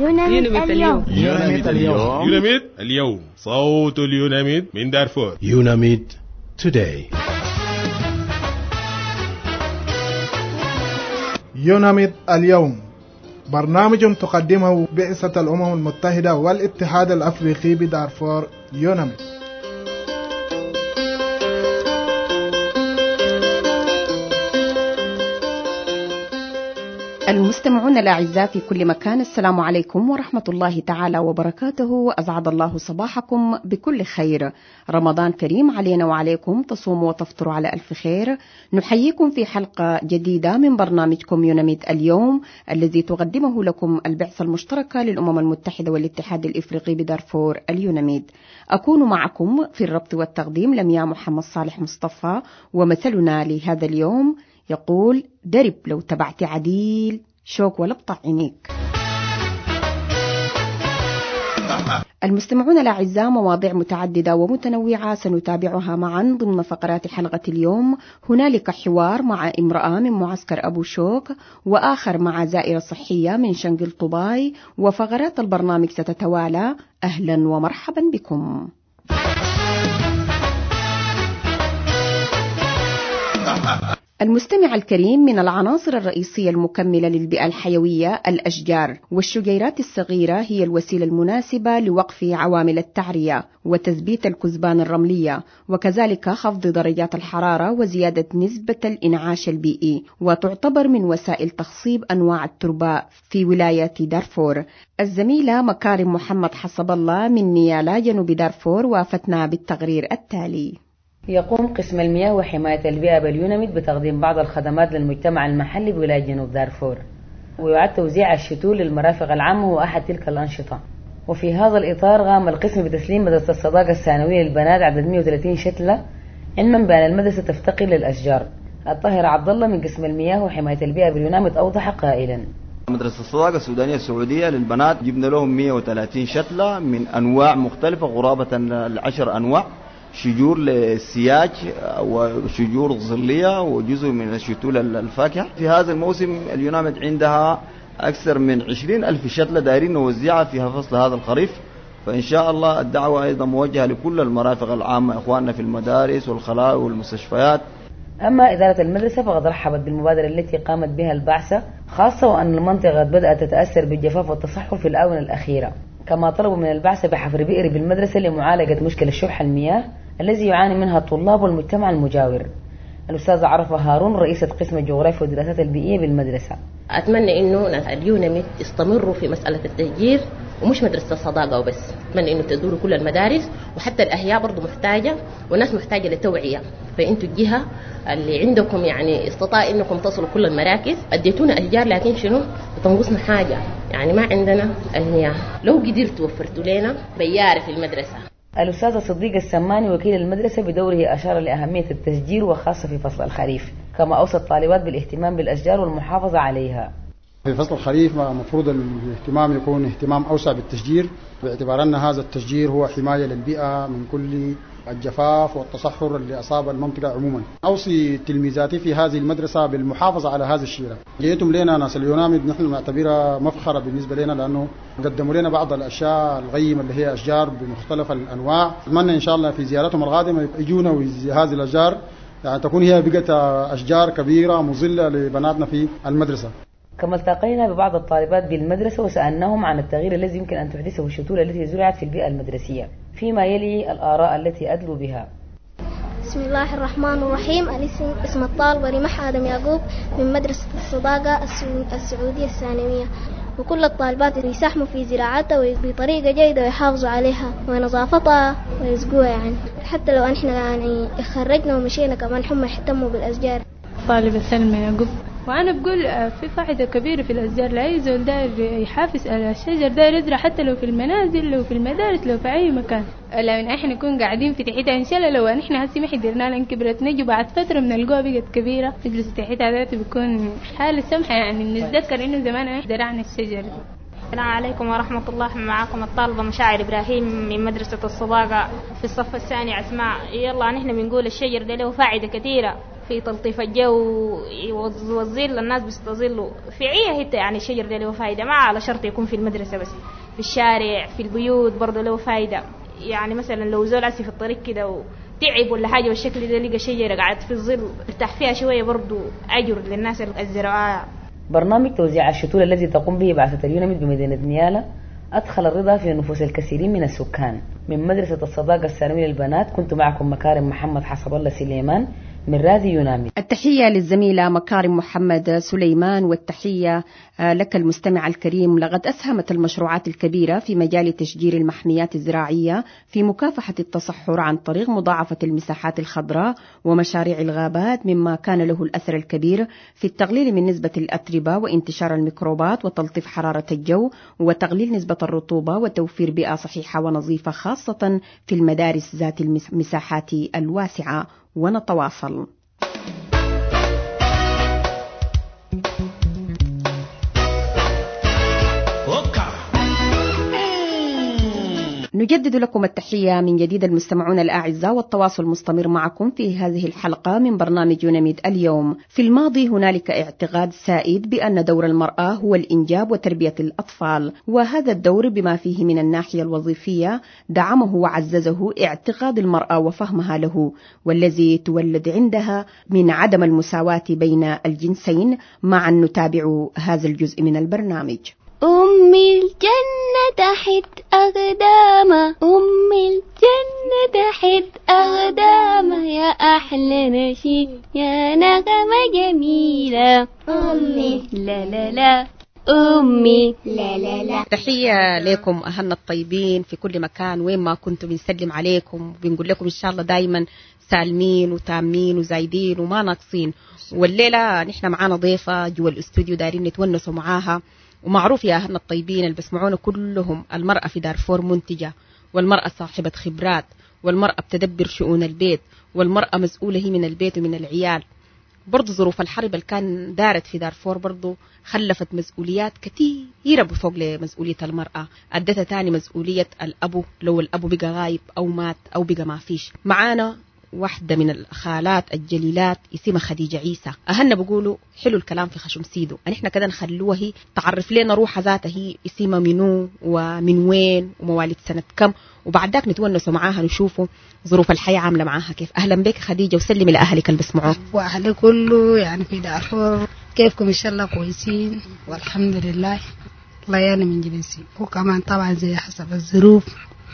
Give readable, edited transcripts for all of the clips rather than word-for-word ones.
يوناميد اليوم. يوناميد اليوم. يوناميد اليوم، صوت اليوناميد من دارفور. يوناميد today. يوناميد اليوم برنامج تقدمه بعثة الأمم المتحدة والاتحاد الأفريقي بدارفور. يوناميد. المستمعون الأعزاء في كل مكان، السلام عليكم ورحمة الله تعالى وبركاته. أسعد الله صباحكم بكل خير. رمضان كريم علينا وعليكم، تصوموا وتفطروا على ألف خير. نحييكم في حلقة جديدة من برنامجكم يوناميد اليوم، الذي تقدمه لكم البعثة المشتركة للأمم المتحدة والاتحاد الإفريقي بدارفور اليوناميد. أكون معكم في الربط والتقديم لمياء محمد صالح مصطفى، ومثلنا لهذا اليوم يقول: درب لو تبعت عديل شوك ولبطع عينيك. المستمعون الأعزاء، مواضيع متعددة ومتنوعة سنتابعها معا ضمن فقرات حلقة اليوم. هنالك حوار مع امرأة من معسكر أبو شوك، وآخر مع زائرة صحية من شنقل طباي، وفقرات البرنامج ستتوالى. أهلا ومرحبا بكم. المستمع الكريم، من العناصر الرئيسية المكملة للبيئة الحيوية الأشجار، والشجيرات الصغيرة هي الوسيلة المناسبة لوقف عوامل التعرية وتثبيت الكثبان الرملية، وكذلك خفض درجات الحرارة وزيادة نسبة الإنعاش البيئي، وتعتبر من وسائل تخصيب أنواع التربة في ولاية دارفور. الزميلة مكارم محمد حسب الله من نيالا جنوب دارفور وافتنا بالتقرير التالي. يقوم قسم المياه وحماية البيئة باليوناميد بتقديم بعض الخدمات للمجتمع المحلي بولاية جنوب دارفور، ويعد توزيع الشتول للمرافق العامة هو أحد تلك الأنشطة. وفي هذا الإطار قام القسم بتسليم مدرسة الصداقة الثانوية للبنات عدد 130 شتلة، علما بأن المدرسة تفتقر للأشجار. الطاهر عبد الله من قسم المياه وحماية البيئة باليوناميد أوضح قائلا: مدرسة الصداقة السودانية السعودية للبنات جبنا لهم 130 شتلة من أنواع مختلفة، غرابة ال10 أنواع، شجور للسياج وشجور ظلية وجزء من الشتول الفاكهة. في هذا الموسم اليوناميد عندها أكثر من 20,000 شتلة دايرين نوزعها في فصل هذا الخريف، فإن شاء الله الدعوة أيضا موجهة لكل المرافق العامة، إخواننا في المدارس والخلاء والمستشفيات. أما إدارة المدرسة فقد رحبت بالمبادرة التي قامت بها البعثة، خاصة وأن المنطقة بدأت تتأثر بالجفاف والتصحر في الآونة الأخيرة. كما طلبوا من البعثة بحفر بئر بالمدرسة لمعالجة مشكلة شح المياه الذي يعاني منها الطلاب والمجتمع المجاور. الأستاذة عرفة هارون رئيسة قسم الجغرافيا والدراسات البيئية بالمدرسة: أتمنى إنه اليوناميد يستمروا في مسألة التشجير، ومش مدرسة الصداقة وبس. أتمنى إنه تزوروا كل المدارس، وحتى الأحياء برضو محتاجة، والناس محتاجة لتوعية. فأنتوا الجهة اللي عندكم يعني استطاع إنكم تصلوا كل المراكز، أديتونا أشجار لكن شنو بتنقصنا حاجة، يعني ما عندنا المياه. لو قدرتوا وفرتوا لنا بيارة في المدرسة. الأستاذة صديق السماني وكيل المدرسة بدوره أشار لأهمية التشجير وخاصة في فصل الخريف، كما أوصى الطالبات بالاهتمام بالأشجار والمحافظة عليها. في فصل الخريف المفروض الاهتمام يكون اهتمام أوسع بالتشجير، باعتبار أن هذا التشجير هو حماية للبيئة من كل الجفاف والتصحر اللي أصاب المنطقة عموما. أوصي تلميذاتي في هذه المدرسة بالمحافظة على هذه الشيرة. جيتم لنا ناس اليوناميد، نحن نعتبرها مفخرة بالنسبة لنا، لأنه قدموا لنا بعض الأشياء القيمة اللي هي أشجار بمختلف الأنواع. أتمنى إن شاء الله في زيارتهم القادمة يجونا هذه الأشجار، يعني تكون هي بقت أشجار كبيرة مظلة لبناتنا في المدرسة. كما التقينا ببعض الطالبات بالمدرسة وسألناهم عن التغيير الذي يمكن أن تحدثه الشتول التي زرعت في البيئة المدرسية، فيما يلي الآراء التي أدلوا بها. بسم الله الرحمن الرحيم. اسم الطالبة رمح آدم يعقوب من مدرسة الصداقة السعودية الثانوية، وكل الطالبات يساهموا في زراعتها بطريقة جيدة ويحافظوا عليها ونظافتها ويسقوها، يعني حتى لو احنا يعني خرجنا ومشينا كمان هم يهتموا بالأشجار. طالبة سلمى يعقوب، وأنا بقول في فائدة كبيرة في الأشجار. لا يزول داير يحافظ على الشجر، داير يزرع حتى لو في المنازل، لو في المدارس، لو في أي مكان. لو إحنا نكون قاعدين في تحتها إن شاء الله، لو إحنا هسي ما حدرنا لأن كبرت نجوا بعد فترة من القوة بقت كبيرة، نجلس تحتها ذاته بيكون حالة سمحة، يعني نتذكر إنه زمان زرعنا الشجر. السلام عليكم ورحمة الله. معكم الطالبة مشاعر إبراهيم من مدرسة الصداقة في الصف الثاني أسماء. يلا نحن بنقول الشجر ده له فائدة كثيرة، في تلطيف الجو والظل، الناس بيستظلوا في عيه حتة. يعني الشجر ده له فايدة، ما على شرط يكون في المدرسة بس، في الشارع في البيوت برضه له فايدة. يعني مثلا لو زول عسي في الطريق كده وتعب ولا حاجة والشكل ده لقى شجرة قاعد في الظل ارتاح فيها شوية، برضه أجر للناس الزراعة. برنامج توزيع الشتول الذي تقوم به بعثة اليونميد بمدينة نيالا أدخل الرضا في نفوس الكثيرين من السكان. من مدرسة الصداقة الثانوية للبنات كنت معكم مكارم محمد حسب الله سليمان من راديو يوناميد. التحية للزميلة مكارم محمد سليمان، والتحية لك المستمع الكريم. لقد أسهمت المشروعات الكبيرة في مجال تشجير المحميات الزراعية في مكافحة التصحر عن طريق مضاعفة المساحات الخضراء ومشاريع الغابات، مما كان له الأثر الكبير في التقليل من نسبة الأتربة وانتشار الميكروبات وتلطيف حرارة الجو وتقليل نسبة الرطوبة وتوفير بيئة صحيحة ونظيفة، خاصة في المدارس ذات المساحات الواسعة. ونتواصل. نجدد لكم التحية من جديد المستمعون الأعزاء، والتواصل مستمر معكم في هذه الحلقة من برنامج يوناميد اليوم. في الماضي هنالك اعتقاد سائد بأن دور المرأة هو الإنجاب وتربية الأطفال، وهذا الدور بما فيه من الناحية الوظيفية دعمه وعززه اعتقاد المرأة وفهمها له، والذي تولد عندها من عدم المساواة بين الجنسين. معا نتابع هذا الجزء من البرنامج. أمي الجنة تحت أقدامه، أمي الجنة تحت أقدامه، يا أحلى نشيد يا نغمة جميلة، أمي لا لا لا أمي لا لا لا. تحية لكم أهلنا الطيبين في كل مكان، وين ما كنتم بنسلم عليكم وبنقول لكم إن شاء الله دايما سالمين وتامين وزايدين وما ناقصين. والليلة نحن معانا ضيفة جوا الاستوديو دايرين نتونسوا معاها. ومعروف يا أهلنا الطيبين اللي بسمعونا كلهم، المرأة في دارفور منتجة، والمرأة صاحبة خبرات، والمرأة بتدبر شؤون البيت، والمرأة مسؤولة هي من البيت ومن العيال. برضو ظروف الحرب اللي كان دارت في دارفور برضو خلفت مسؤوليات كثيرة بفوق لمسؤولية المرأة. أدتها تاني مسؤولية الأبو، لو الأبو بقى غايب أو مات أو بقى ما فيش. معانا واحدة من الخالات الجليلات اسمها خديجة عيسى. أهلنا بيقولوا حلو الكلام في خشم سيدو، نحن كده نخلوها هي تعرف لنا روحها ذاتها، هي اسمها منو ومن وين ومواليد سنة كم، وبعد ذاك نتونسوا معاها نشوفوا ظروف الحياة عاملة معاها كيف. أهلا بك خديجة، وسلمي لأهلك اللي بسمعوك. وأهلي كله يعني في دارفور كيفكم؟ إن شاء الله كويسين والحمد لله. الله يعني من جنسي، وكمان طبعا زي حسب الظروف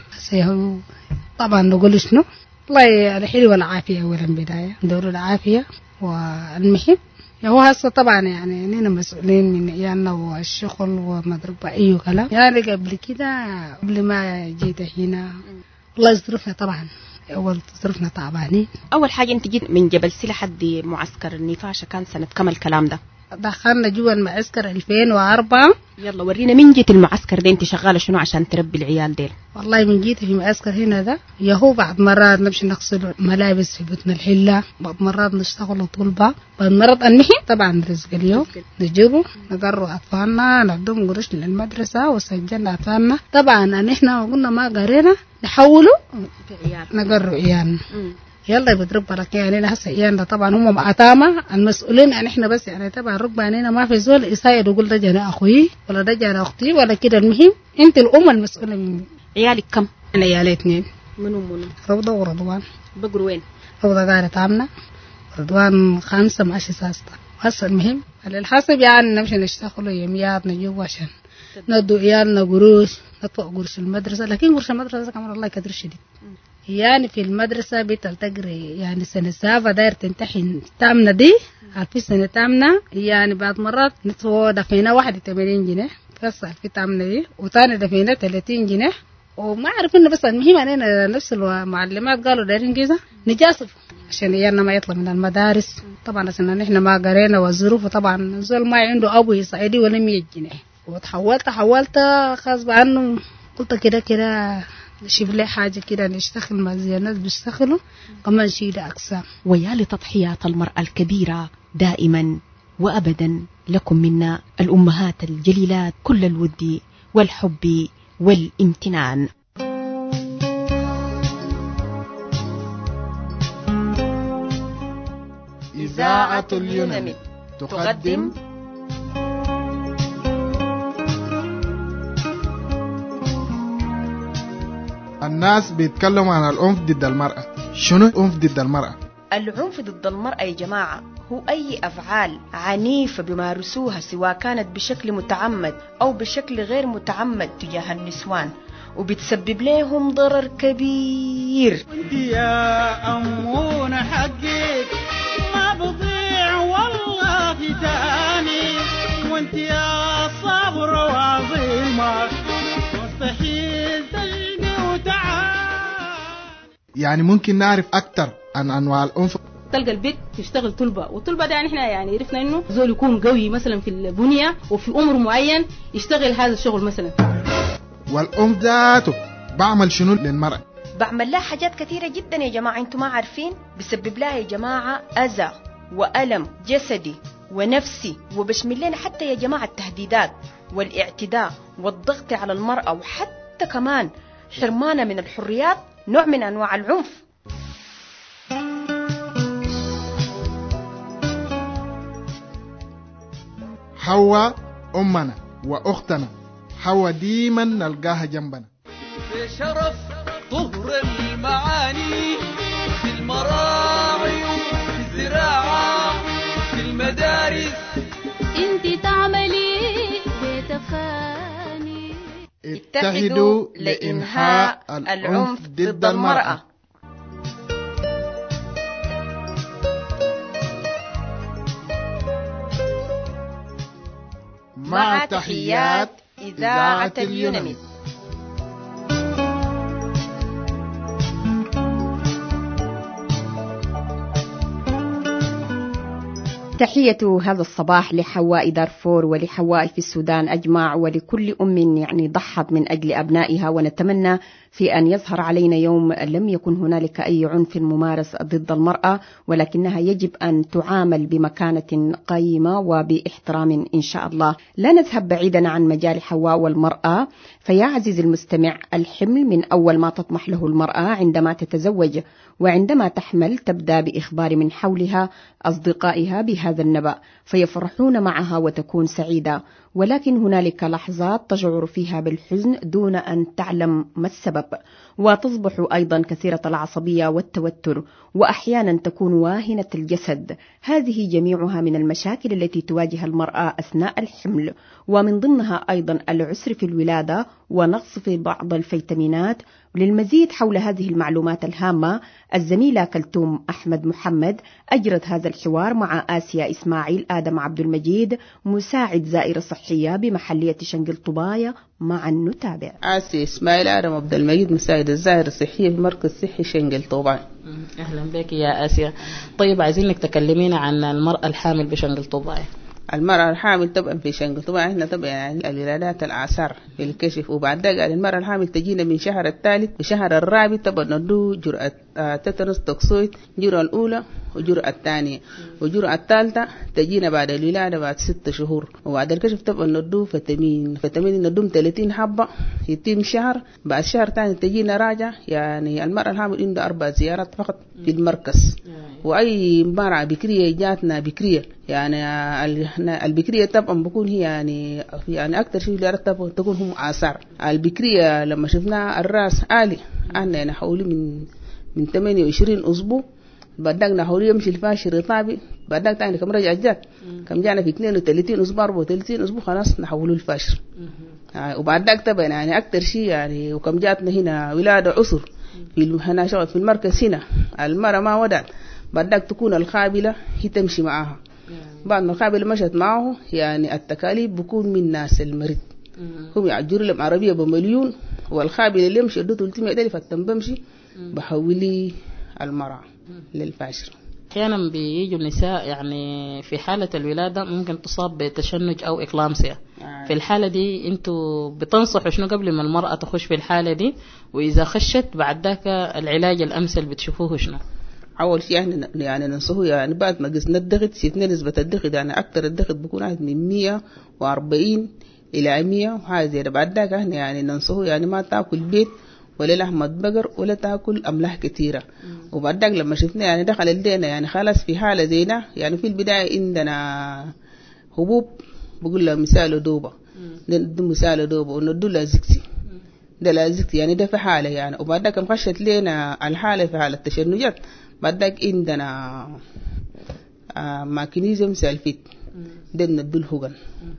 هو طبعا نقول شنو. والله الحلو والعافية أولا بداية، دور العافية والمهم هو هسه طبعا يعني إننا مسؤولين من عيالنا والشغل ومضربة أي كلام. يعني قبل كده قبل ما جيت هنا الله يصرفنا طبعا، أول تصرفنا تعبانين. أول حاجة أنت جيت من جبل سي لحد معسكر النفاشة كان سنة كم الكلام ده؟ دخلنا جوا المعسكر 2004. يلا ورينا من جيت المعسكر ده انت شغالة شنو عشان تربي العيال ديل؟ والله من جيت في معسكر هنا ده يهو بعد مرات نمشي نغسل ملابس في بطن الحلة، بعد مرات نشتغل طلبة، بعد مرات المهم طبعا رزق اليوم نجيبه نقروا أطفالنا نعدهم قرش للمدرسة وسجلنا أطفالنا. طبعا نحن قلنا ما قرينا نحوله نقروا عيالنا. يلا بتربى لك يعني هسه عيالنا طبعا هم معتامة المسؤولين يعني احنا بس يعني طبعا ربى علينا ما في زول يساعد يقول ده جانا اخوي ولا ده جانا اختي ولا كده. المهم انت الام المسؤولة مني. عيالك كم؟ انا عيالي 2. منو؟ روضة ورضوان. بقروا وين؟ روضة قاعدة عاملة، رضوان 5 ماشي ساستا. هسه المهم على الحسب يعني نمشي نشتغلوا يوميات نجيبوا عشان ندوا عيالنا قروش، ندفع قرش المدرسة. لكن قرش المدرسة كمان الله يقدر شديد. يعني في المدرسة بتلتقري يعني سنة سابة داير تمتحن تامنة دي في سنة تامنة، يعني بعد مرات نتفو دفينا 81 جنيه فصل في تامنة دي، وثاني دفينا 30 جنيه وما عارفين. بس المهم علينا نفس المعلمات قالوا دايرين كذا نجاسف عشان عيالنا ما يطلع من المدارس. طبعا عشان نحن ما قرينا والظروف طبعا زول ما عنده أبو يساعدي ولا 100 جنيه. وتحولت غصب عنه قلت كده نشوف لي حاجة كده نشتغل مع زي الناس بيشتغلوا كمان نشيل أقسام. ويا لتضحيات المرأة الكبيرة دائما وأبدا لكم منا الأمهات الجليلات كل الود والحب والامتنان. إذاعة اليونميد تقدم الناس بيتكلموا عن العنف ضد المرأة. شنو العنف ضد المرأة؟ العنف ضد المرأة يا جماعة هو أي أفعال عنيفة بيمارسوها سواء كانت بشكل متعمد أو بشكل غير متعمد تجاه النسوان، وبتسبب لهم ضرر كبير. وانت يا أمون حقك ما بضيع والله تاني، وانت يا صبرة وعظيمة مستحيل تجني وتعاني. يعني ممكن نعرف أكتر عن أنواع العنف؟ تلقى البيت تشتغل طلبة، والطلبة ده يعني احنا يعني عرفنا انه زول يكون قوي مثلا في البنية وفي عمر معين يشتغل هذا الشغل مثلا. والعنف ذاته بعمل شنو للمرأة؟ بعمل لها حاجات كثيرة جدا يا جماعة انتم ما عارفين. بسبب لها يا جماعة أذى وألم جسدي ونفسي، وبشمل لنا حتى يا جماعة التهديدات والاعتداء والضغط على المرأة، وحتى كمان حرمانة من الحريات، نوع من أنواع العنف. حواء أمنا وأختنا، حواء ديما نلقاها جنبنا. في شرف طهر المعاني، في المراعي وفي الزراعة وفي المدارس، انت تعملي بتفاني. اتحدوا لإنهاء العنف ضد المرأة. مع تحيات إذاعة اليونميد. تحية هذا الصباح لحواء دارفور ولحواء في السودان أجمع، ولكل أم يعني ضحت من أجل أبنائها، ونتمنى في أن يظهر علينا يوم لم يكن هنالك أي عنف ممارس ضد المرأة، ولكنها يجب أن تعامل بمكانة قيمة وباحترام إن شاء الله. لا نذهب بعيدا عن مجال حواء والمرأة، فيا عزيزي المستمع، الحمل من أول ما تطمح له المرأة عندما تتزوج، وعندما تحمل تبدأ بإخبار من حولها أصدقائها بهذا النبأ فيفرحون معها وتكون سعيدة، ولكن هنالك لحظات تشعر فيها بالحزن دون أن تعلم ما السبب، وتصبح أيضا كثيرة العصبية والتوتر، وأحيانا تكون واهنة الجسد. هذه جميعها من المشاكل التي تواجه المرأة أثناء الحمل، ومن ضمنها أيضا العسر في الولادة ونقص في بعض الفيتامينات. للمزيد حول هذه المعلومات الهامة، الزميلة كلثوم أحمد محمد أجرت هذا الحوار مع آسيا إسماعيل آدم عبد المجيد، مساعد زائرة صحية بمحلية شنقل طباية. معا نتابع. آسيا إسماعيل آدم عبد المجيد، مساعد الزائرة الصحية في مركز صحي شنقل طباية. أهلا بك يا آسيا. طيب عايزينك تكلمينا عن المرأة الحامل بشنقل طباية. المرأة الحامل طبعا في شنقل طبعا احنا طبعا يعني الولادات الآثار في الكشف، وبعد ذلك المرأة الحامل تجينا من شهر الثالث وشهر الرابع طبعا ندو جرعة تتنس توكسويد، جرعة الأولى وجرعة الثانية، وجرعة الثالثة تجينا بعد الولادة بعد 6 شهور، وبعد الكشف طبعا ندو فيتامين ندوم 30 حبة يتم شهر، بعد شهر ثاني تجينا راجع. يعني المرأة الحامل عنده 4 زيارات فقط في المركز. وأي مرأة بكرية جاتنا بكرية، يعني البكرية طبعا بكون هي يعني أكتر شيء اللي تكون هم آثار البكرية. لما شفنا الرأس عالي أنا نحولي من 28 أسبوع، بعدك نحولي يمشي الفاشر رطابي، بعدك تاني كم رجع جات كم جانا في 32 أسبوع 34 أسبوع خلاص نحولوا الفاشر. وبعدك طبعا يعني أكتر شيء يعني وكم جاتنا هنا ولادة عسر هنا شغل في المركز هنا. المرأة ما ودعت بعدك تكون القابلة هي تمشي معها، بعد ما القابلة مشت معه يعني التكاليف بكون من ناس المريض، هم يعجروا لهم عربية ب1,000,000 والقابلة اللي يمشي ادو 300,000 فتم بمشي بحولي المرأة للفاشر. أحيانا بيجوا النساء يعني في حالة الولادة ممكن تصاب بتشنج أو إكلامسيا. في الحالة دي أنتوا بتنصحوا شنو قبل ما المرأة تخش في الحالة دي، وإذا خشت بعد ذاك العلاج الأمثل بتشوفوه شنو؟ أول شيء يعني ننصحه يعني بعد ما قسنا الضغط شفنا نسبة الضغط يعني أكتر الضغط بيكون من 140 إلى 100 وهذا زي بعد ذاك يعني ننصحه يعني ما تأكل بيت ولا لحمة بقر ولا تاكل أملاح كثيرة. وبعد ذلك لما شفنا يعني دخل لدينا يعني خلاص في حالة زينا، يعني في البداية عندنا حبوب بقول له مثال دوبة، ندو مثال دوبة وندو له زكسي، ده لا زكسي يعني ده في حالة يعني. وبعد ذلك مخشت لنا الحالة في حالة تشنجات، بعد ذلك عندنا ماكنيزيوم سلفيت ده ندو الهجن.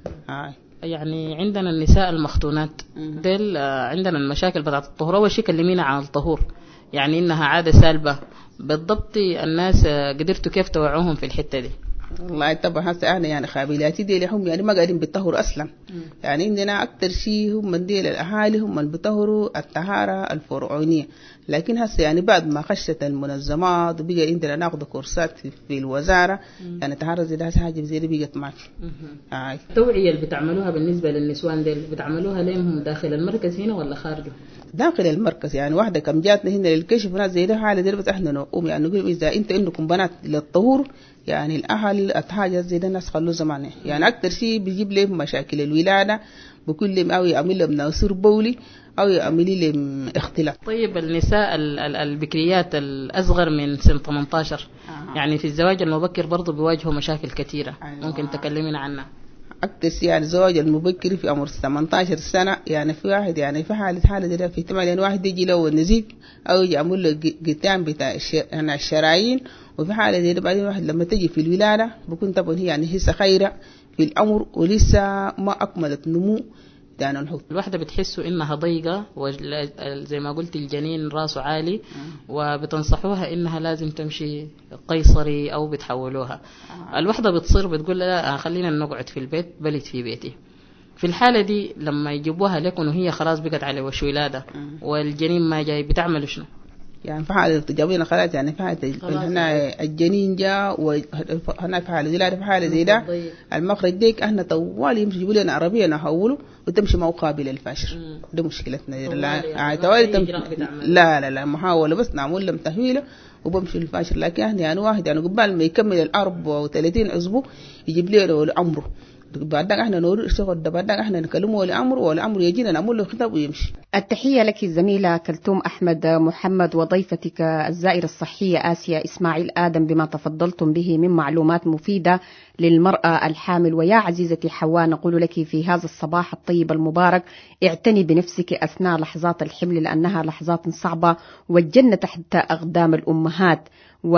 يعني عندنا النساء المختونات ديل عندنا المشاكل بتاعت الطهور. أول شيء كلمينا عن الطهور، يعني إنها عادة سالبة بالضبط. الناس قدرتوا كيف توعوهم في الحتة دي؟ والله طبعا هسه أنا يعني خابلاتي دي لهم يعني ما قاعدين بالطهور أصلا. يعني عندنا أكتر شيء هم من ديل الأهالي هم من بيطهروا الطهارة الفرعونية، لكن هسه يعني بعد ما خشت المنظمات وبقى عندنا ناخذ كورسات في الوزارة يعني طهارة زي ده حاجة زي دي بقت معك. التوعية اللي بتعملوها بالنسبة للنسوان ديل بتعملوها لهم داخل المركز هنا ولا خارجه؟ داخل المركز. يعني واحدة كم جاتنا هنا للكشف وناس زي ده حالة دي بس احنا نقوم يعني نقول إذا أنت عندكم بنات للطهور يعني الأهل الحاجة زي ده الناس خلوا زمانه. يعني أكتر شيء بيجيب لهم مشاكل الولادة، بكل لهم أو يعمل لهم ناصر بولي أو يعمل لهم اختلاط. طيب النساء البكريات الأصغر من سن 18 يعني في الزواج المبكر برضو بيواجهوا مشاكل كثيرة. ممكن تكلمينا عنها؟ أكتر يعني الزواج المبكر في عمر 18 سنة يعني في واحد يعني في حالة ده في احتمال يعني واحد يجي له النزيف أو يعمل له قتام بتاع يعني الشرايين. وفي حالة دي بعدين واحد لما تجي في الولادة بكون طبعا هي يعني لسه خيرة في الأمر ولسه ما أكملت نمو يعني الحب. الواحدة بتحسوا إنها ضيقة وزي ما قلت الجنين راسه عالي وبتنصحوها إنها لازم تمشي قيصري أو بتحولوها. الواحدة بتصير بتقول لا خلينا نقعد في البيت بلد في بيتي. في الحالة دي لما يجيبوها لكن وهي خلاص بقت على وش ولادة والجنين ما جاي بتعملوا شنو؟ يعني في حالة تجاوبنا خلاص يعني في حالة هنا الجنين جاء وهنا في حالة زي في حالة زي ده المخرج ديك احنا طوال يمشي يجيبوا لنا عربية نحوله وتمشي ما قابل للفشل. ده مشكلتنا. لا لا محاولة بس نعمل لهم تهويله وبمشي الفاشل. لكن احنا يعني واحد يعني قبل ما يكمل 34 أسبوع يجيب لنا العمره. بعد احنا نور الشغل ده بعد احنا نكلمه ولا امر يجينا نعمل له خطاب ويمشي. التحية لك الزميلة كلثوم أحمد محمد وضيفتك الزائرة الصحية آسيا إسماعيل آدم بما تفضلتم به من معلومات مفيدة للمرأة الحامل. ويا عزيزتي حواء نقول لك في هذا الصباح الطيب المبارك اعتني بنفسك أثناء لحظات الحمل لأنها لحظات صعبة والجنة تحت أقدام الأمهات.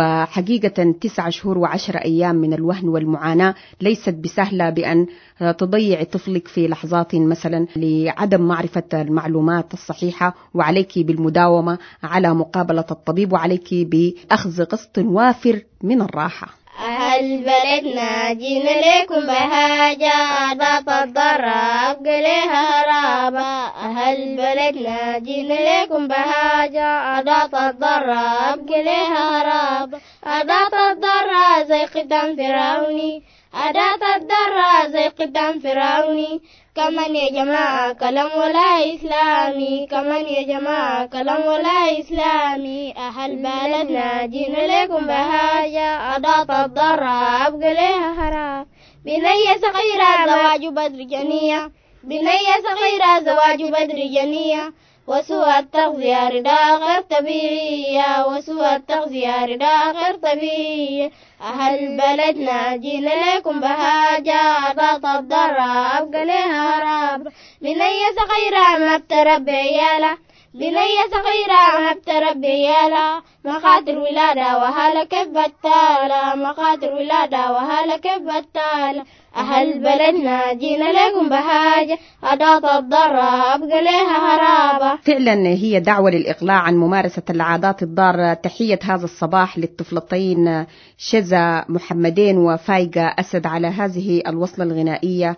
وحقيقة 9 شهور و10 أيام من الوهن والمعاناة ليست بسهلة بأن تضيع طفلك في لحظات مثلا لعدم معرفة المعلومات الصحيحة. وعليك بالمداومة على مقابلة الطبيب وعليك بأخذ قسط وافر من الراحة. أهل بلدنا جينا لكم بهاجة أضاف الضرب قليها رابا. أهل بلدنا جينا لكم بهاجة أضاف الضرب قليها رابا. أضاف الضرب زي قدام فرعوني أضاف الضرب زي قدام فرعوني. كمان يا جماعة كلام ولا إسلامي كمان يا جماعة كلام ولا إسلامي. أهل بلدنا جينا لكم بهاجة أضاف الضرب قليها حرام. بنية صغيرة زواج بدر جنية بنية صغيرة زواج بدر جنية. وسوء التغذية رداء غير طبيعية وسوء التغذية رداء غير طبيعية. أهل بلدنا جينا لكم بهاجة أضاف الضرب قليها راب. بنية صغيرة ما بتربي عيالها بنية صغيرة ما بتربي عيالها. مخاطر ولادة وهلك بتالة مخاطر ولادة وهلك بتالة. أهل بلدنا جينا لكم بهاجة أضاف الضرب قليها هرابة. فعلا هي دعوة للإقلاع عن ممارسة العادات الضارة. تحية هذا الصباح للطفلتين شذا محمدين وفايقة أسد على هذه الوصلة الغنائية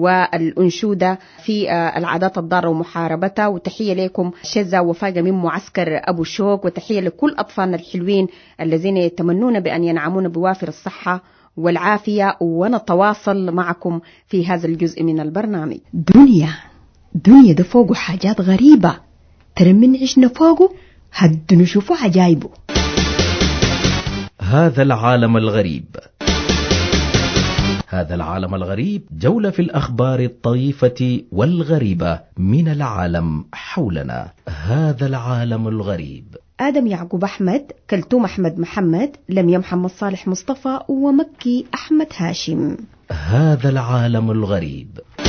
والأنشودة في العادات الضارة ومحاربتها. وتحية لكم شذا وفايقة من معسكر أبو شوك. وتحية لكل أطفالنا الحلوين الذين يتمنون بأن ينعمون بوافر الصحة والعافية. ونتواصل معكم في هذا الجزء من البرنامج. دنيا ده فوقه حاجات غريبة ترى من عشنا فوقه هد نشوفه عجايبه. هذا العالم الغريب. هذا العالم الغريب جولة في الأخبار الطريفة والغريبة من العالم حولنا. هذا العالم الغريب. آدم يعقوب أحمد، كلثوم أحمد محمد، لميا محمد صالح مصطفى، ومكي أحمد هاشم. هذا العالم الغريب.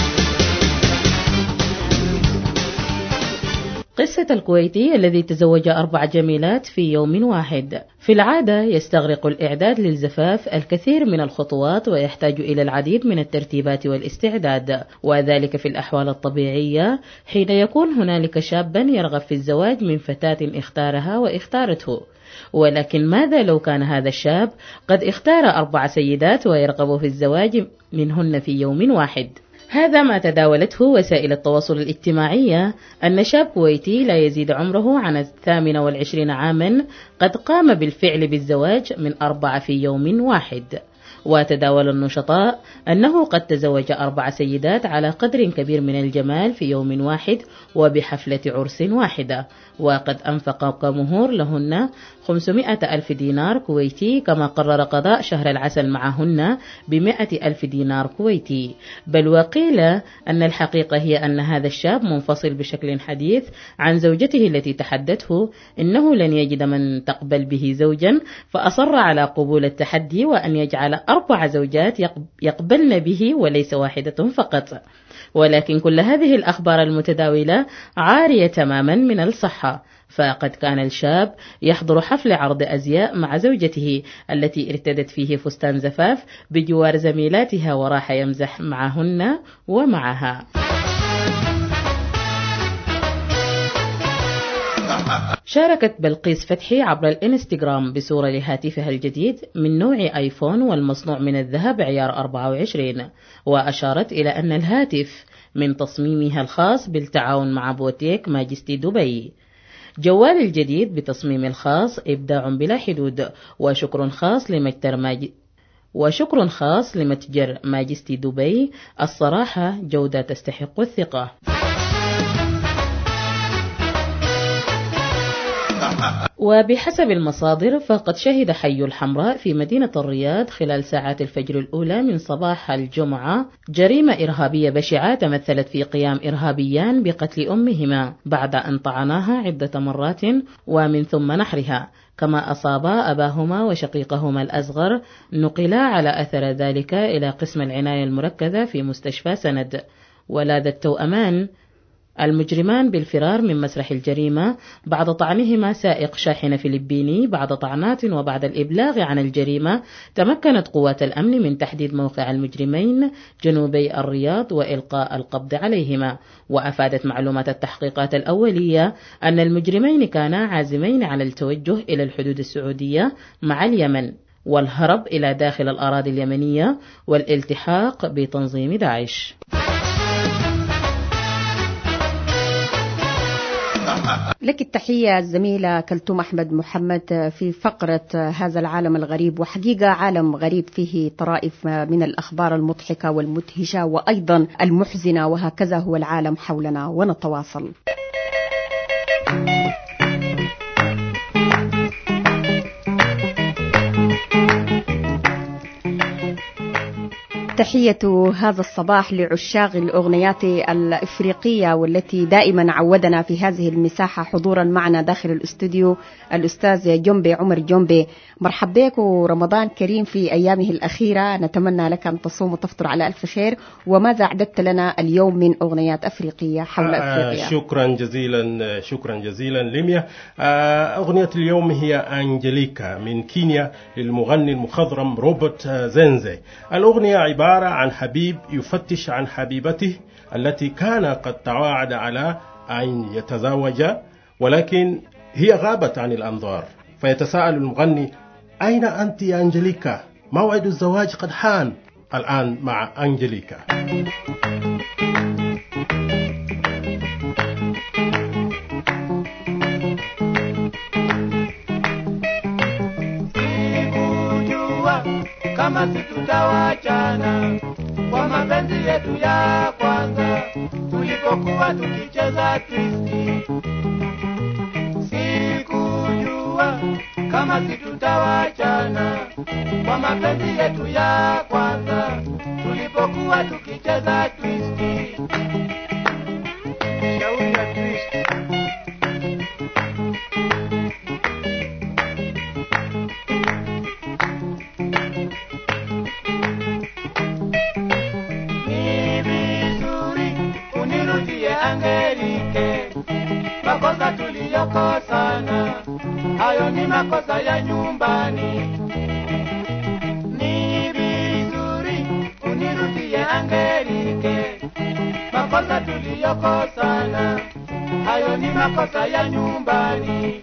قصة الكويتي الذي تزوج 4 جميلات في يوم واحد. في العادة يستغرق الإعداد للزفاف الكثير من الخطوات ويحتاج إلى العديد من الترتيبات والاستعداد، وذلك في الأحوال الطبيعية حين يكون هنالك شابا يرغب في الزواج من فتاة اختارها واختارته. ولكن ماذا لو كان هذا الشاب قد اختار 4 سيدات ويرغب في الزواج منهن في يوم واحد؟ هذا ما تداولته وسائل التواصل الاجتماعي، أن شاب كويتي لا يزيد عمره عن 28 عاما قد قام بالفعل بالزواج من 4 في يوم واحد. وتداول النشطاء أنه قد تزوج 4 سيدات على قدر كبير من الجمال في يوم واحد وبحفلة عرس واحدة، وقد أنفق كمهور لهن 500,000 دينار كويتي، كما قرر قضاء شهر العسل معهن ب100,000 دينار كويتي. بل وقيل أن الحقيقة هي أن هذا الشاب منفصل بشكل حديث عن زوجته التي تحدته إنه لن يجد من تقبل به زوجا، فأصر على قبول التحدي وأن يجعل 4 زوجات يقبلن به وليس واحدة فقط. ولكن كل هذه الأخبار المتداولة عارية تماما من الصحة، فقد كان الشاب يحضر حفل عرض أزياء مع زوجته التي ارتدت فيه فستان زفاف بجوار زميلاتها، وراح يمزح معهن ومعها. شاركت بلقيس فتحي عبر الانستغرام بصورة لهاتفها الجديد من نوع آيفون والمصنوع من الذهب عيار 24، وأشارت إلى أن الهاتف من تصميمها الخاص بالتعاون مع بوتيك ماجستي دبي. جوال الجديد بتصميم الخاص إبداع بلا حدود، وشكر خاص لمتجر ماجستي دبي، الصراحة جودة تستحق الثقة. وبحسب المصادر فقد شهد حي الحمراء في مدينة الرياض خلال ساعات الفجر الأولى من صباح الجمعة جريمة إرهابية بشعة تمثلت في قيام إرهابيان بقتل أمهما بعد أن طعناها عدة مرات ومن ثم نحرها، كما أصابا أباهما وشقيقهما الأصغر، نقلا على أثر ذلك إلى قسم العناية المركزة في مستشفى سند. ولاذ التوأمان المجرمان بالفرار من مسرح الجريمة بعد طعنهما سائق شاحنة فلبيني. بعد طعنات وبعد الإبلاغ عن الجريمة تمكنت قوات الأمن من تحديد موقع المجرمين جنوبي الرياض وإلقاء القبض عليهما. وأفادت معلومات التحقيقات الأولية أن المجرمين كانا عازمين على التوجه إلى الحدود السعودية مع اليمن والهرب إلى داخل الأراضي اليمنية والالتحاق بتنظيم داعش. لك التحية الزميلة كلثوم أحمد محمد في فقرة هذا العالم الغريب. وحقيقة عالم غريب فيه طرائف من الأخبار المضحكة والمدهشة وأيضا المحزنة، وهكذا هو العالم حولنا. ونتواصل. تحية هذا الصباح لعشاق الأغنيات الإفريقية والتي دائما عودنا في هذه المساحة حضورا معنا داخل الاستوديو الأستاذ جنبي عمر جنبي. مرحب بك ورمضان كريم في أيامه الأخيرة، نتمنى لك أن تصوم وتفطر على ألف خير. وماذا أعددت لنا اليوم من أغنيات أفريقية حول أفريقيا؟ شكرا جزيلا لميا. أغنية اليوم هي أنجليكا من كينيا للمغني المخضرم روبرت زينزي. الأغنية عبارة عن حبيب يفتش عن حبيبته التي كان قد تواعد على أن يتزوج، ولكن هي غابت عن الأنظار، فيتساءل المغني: أين أنت يا أنجليكا؟ موعد الزواج قد حان الآن مع أنجليكا. Kama situtawachana kwa mapenzi yetu ya kwanza tulipokuwa tukicheza twisti. Sikujua kama situtawachana kwa mapenzi yetu ya kwanza tulipokuwa tukicheza twisti. Shauri ya twisti makosa tuliyokosana, hayo ni makosa ya nyumbani. Ni vizuri unirudie Angelike, makosa tuliyokosana, hayo ni makosa ya nyumbani.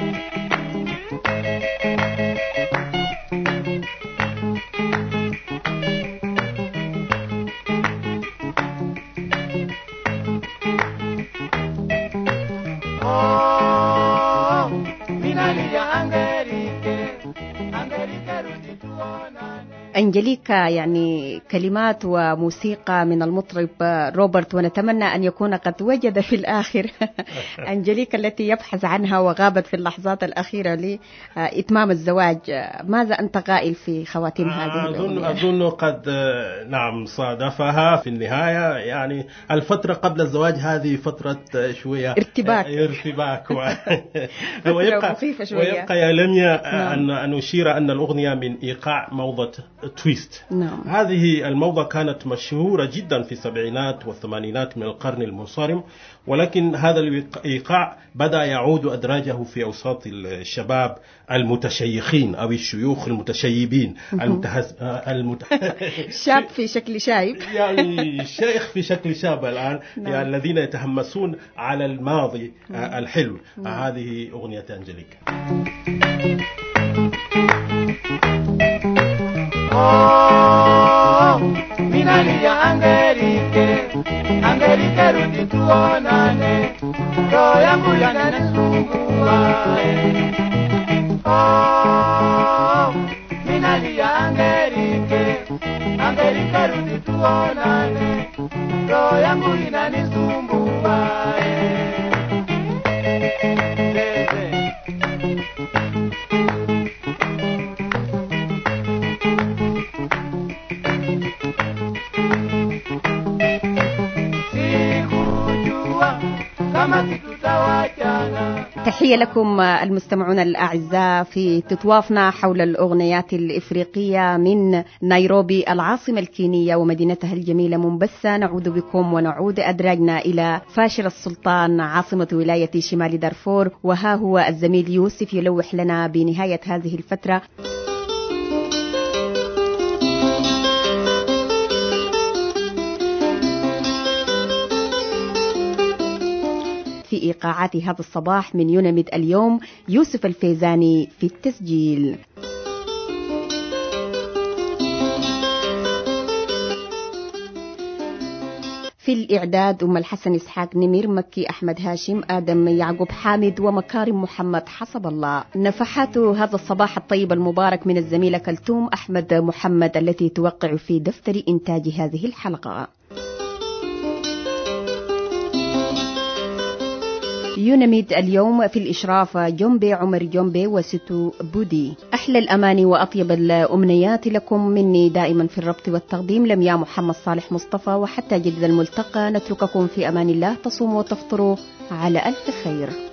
أنجليكا يعني كلمات وموسيقى من المطرب روبرت، ونتمنى أن يكون قد وجد في الآخر أنجليكا التي يبحث عنها وغابت في اللحظات الأخيرة لإتمام الزواج. ماذا أنت قائل في خواتيم هذه الأغنية؟ أظن قد نعم صادفها في النهاية. يعني الفترة قبل الزواج هذه فترة شوية ارتباك ويبقى يا لميا أن نشير أن الأغنية من إيقاع موضة تويست. نعم. هذه الموضة كانت مشهورة جدا في السبعينات والثمانينات من القرن المنصرم، ولكن هذا الإيقاع بدأ يعود أدراجه في أوساط الشباب المتشيخين أو الشيوخ المتشيبين. شاب في شكل شايب، يعني شيخ في شكل شاب الآن. يعني الذين يتهمسون على الماضي الحلو. هذه أغنية أنجليكا. Minalia Angelike, Angelike rudi tuonane, roho yangu yananisumbua. Minalia Angelike, Angelike rudi tuonane, roho yangu inanisumbua. تحية لكم المستمعون الأعزاء في تطوافنا حول الأغنيات الإفريقية من نيروبي العاصمة الكينية ومدينتها الجميلة مومباسا. نعود بكم ونعود أدراجنا إلى فاشر السلطان عاصمة ولاية شمال دارفور، وها هو الزميل يوسف يلوح لنا بنهاية هذه الفترة. في إيقاعات هذا الصباح من يونميد اليوم يوسف الفيزاني في التسجيل. في الإعداد أم الحسن إسحاق نمير، مكي أحمد هاشم، آدم يعقوب حامد، ومكارم محمد حسب الله. نفحات هذا الصباح الطيب المبارك من الزميلة كلثوم أحمد محمد التي توقع في دفتر إنتاج هذه الحلقة. يونميد اليوم في الإشراف جنبي عمر جنبي وستو بودي. أحلى الأماني وأطيب الأمنيات لكم مني دائما في الربط والتقديم لميا محمد صالح مصطفى، وحتى جديد الملتقى نترككم في أمان الله. تصوموا وتفطروا على ألف خير.